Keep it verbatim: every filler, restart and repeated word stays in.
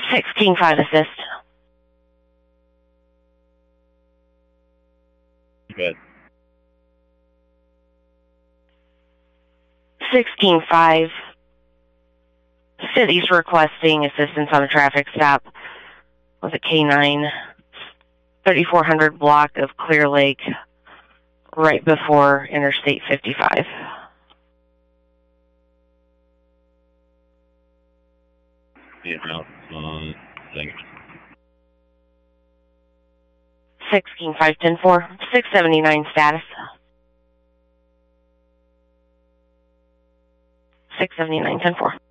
sixteen five assist. Good. sixteen five. City's requesting assistance on a traffic stop with a K nine. thirty-four hundred block of Clear Lake right before Interstate fifty-five. Yeah, no, uh, thanks. sixteen five ten four. six seventy-nine status. six seventy-nine ten four.